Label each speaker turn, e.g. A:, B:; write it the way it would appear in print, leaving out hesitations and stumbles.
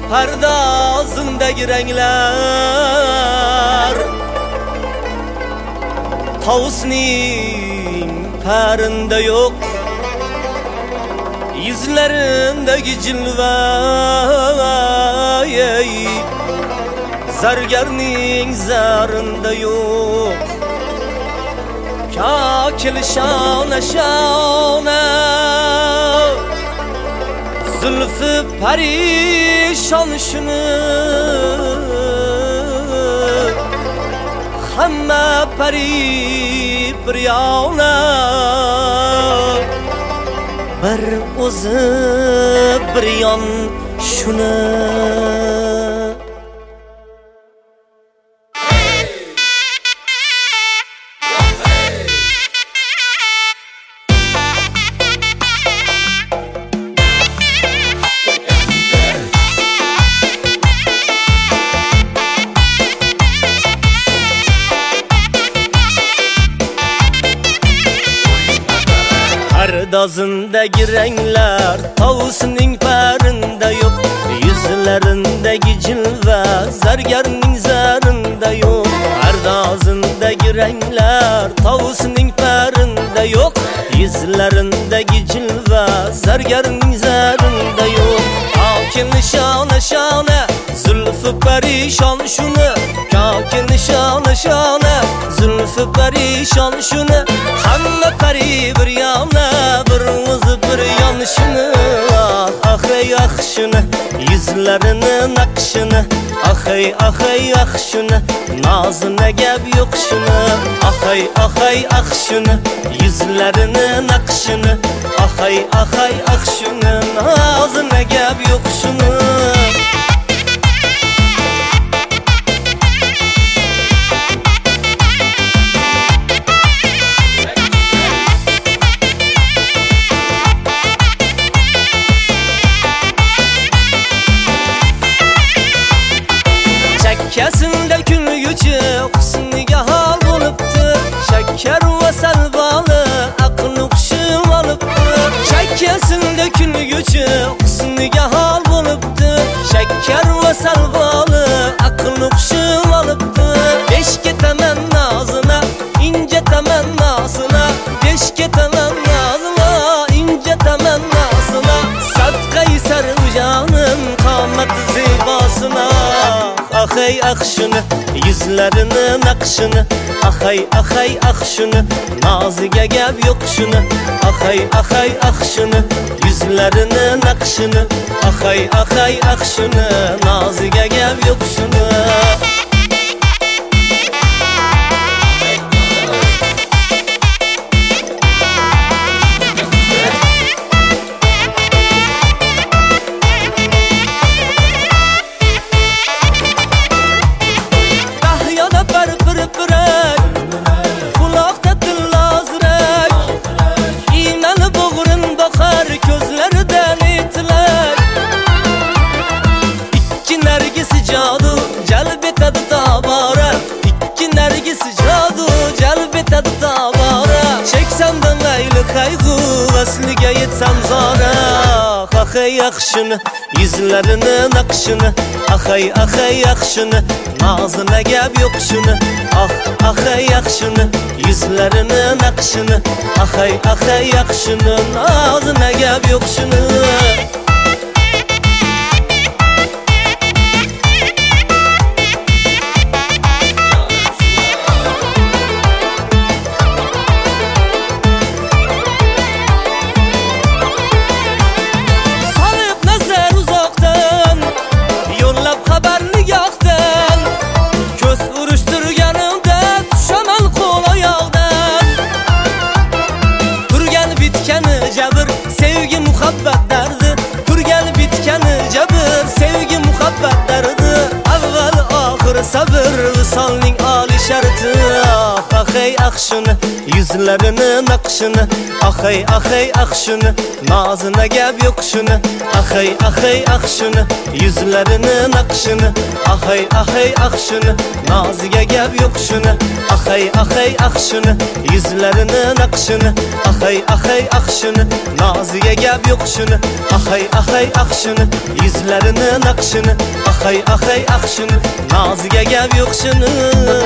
A: pardozindagi ranglar tovusning parında yo'q, yuzlarindagi jilva zargarning zarinda yo'q. Kakil shona shona zulfi parishon shuni hamma pari bir yona bir o'zi bir yon shuni. Pardozindagi ranglar tovusning parında yo'q, yuzlarindagi jilva zargarning zarinda yo'q. Pardozindagi ranglar tovusning parında yo'q, yuzlarindagi jilva zargarning zarinda yo'q. Kokin shona shona zulfi parishon shuni, kokin shona shona zulfi parishon shuni hamma pari bir yona bir o'zi bir yon shuni. Ahay ah shuni yuzlarini naqshini, ahay ahay ah shuni nozina gap yo'q shuni. Ahay ahay ah shuni yuzlarini naqshini, ahay ahay ah shuni nozina gap yo'q shuni. Shakkasında kulguchi husniga hol bo'libdi, shakkar va salbali aql o'qishib olibdi. Shakkasında kulguchi husniga hol bo'libdi, shakkar va salbali aql o'qishib olibdi. Besh ketaman nozina, inja tamannasina, besh ketaman nozina, inja tamannasina. Sadqai sarvjonim qomat zibosina. Ahay ah shuni yuzlarini naqshini, ahay ahay ah shuni noziga gap yo'q shuni. Ahay ahay ah shuni yuzlarini naqshini, ahay ahay ah shuni noziga gap yo'q shuni. Kaygı asliga yetsam zora. Ahay ah shuni yuzlarini naqshini, ahay ahay ah shuni nozina gap yo'q shuni. Ahay ah shuni yuzlarini naqshini, ahay ahay ah shuni nozina gap yo'q shuni. ahey akşını yüzlerinin akşını ahey ahey akşını nazına gel yokşunu ahey ahey akşını yüzlerinin akşını ahey ahey akşını nazıya gel yokşunu ahey ahey akşını yüzlerinin akşını ahey ahey akşını nazıya gel yokşunu ahey ahey akşını yüzlerinin akşını ahey ahey akşını nazıya gel yokşunu